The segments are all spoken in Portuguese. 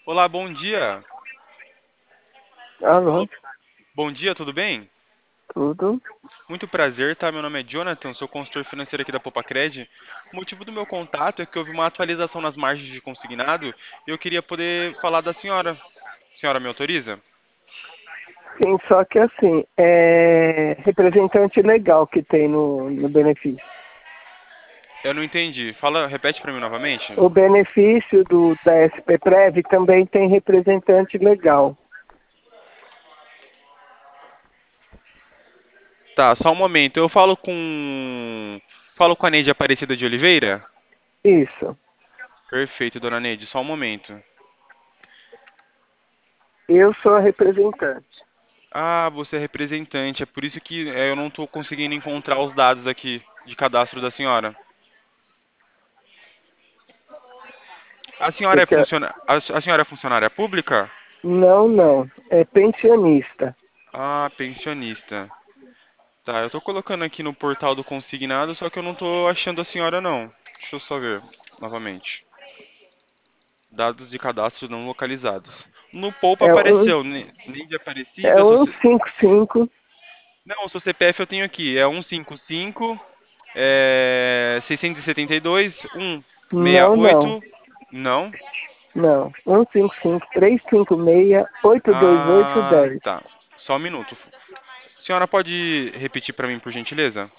Olá, bom dia. Alô, Alô, bom dia, tudo bem? tudo? Muito prazer, tá? Meu nome é Jonathan, sou consultor financeiro aqui da Popacred. O motivo do meu contato é que houve uma atualização nas margens de consignado e eu queria poder falar da senhora. A senhora me autoriza? Sim, só que assim, é representante legal que tem no benefício. Eu não entendi. Fala, repete para mim novamente. O benefício da SPPrev também tem representante legal. Tá, só um momento. Eu falo com a Neide Aparecida de Oliveira? Isso, Perfeito, dona Neide, só um momento. eu sou a representante. Ah, você é representante, é por isso que eu não estou conseguindo encontrar os dados aqui de cadastro da senhora. Você quer... A senhora é funcionária pública? Não, não, é pensionista. Ah, pensionista. Tá, eu tô colocando aqui no portal do consignado, só que eu não tô achando a senhora não. Deixa eu só ver novamente. Dados de cadastro não localizados. No Poupa É um, apareceu, nem de é Aparecida, um 55. não, o seu CPF eu tenho aqui, é 155 672 Não, não, 168. Não? não. 155 356 Ah, 82810. tá. Só um minuto. A senhora pode repetir para mim, por gentileza?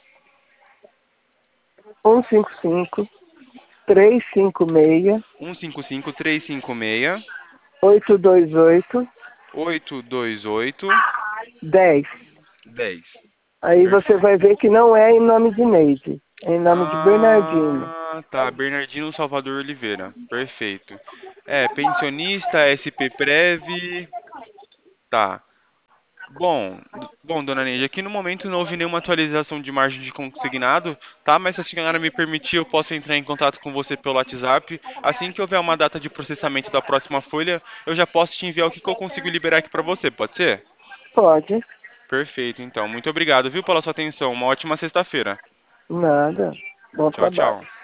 155 356 155 356 828 828 10. 10. Aí você Perfeito. vai ver que não é em nome de Neide, é em nome de Bernardino. Ah, tá. Bernardino Salvador Oliveira. Perfeito. É, pensionista, SP Prev. Tá. Bom, dona Neide, aqui no momento não houve nenhuma atualização de margem de consignado, tá? Mas se a senhora me permitir, eu posso entrar em contato com você pelo WhatsApp. Assim que houver uma data de processamento da próxima folha, eu já posso te enviar o que eu consigo liberar aqui para você, pode ser? Pode, Perfeito, então. Muito obrigado, viu, pela sua atenção. Uma ótima sexta-feira. nada. Bom Tchau, trabalho. tchau.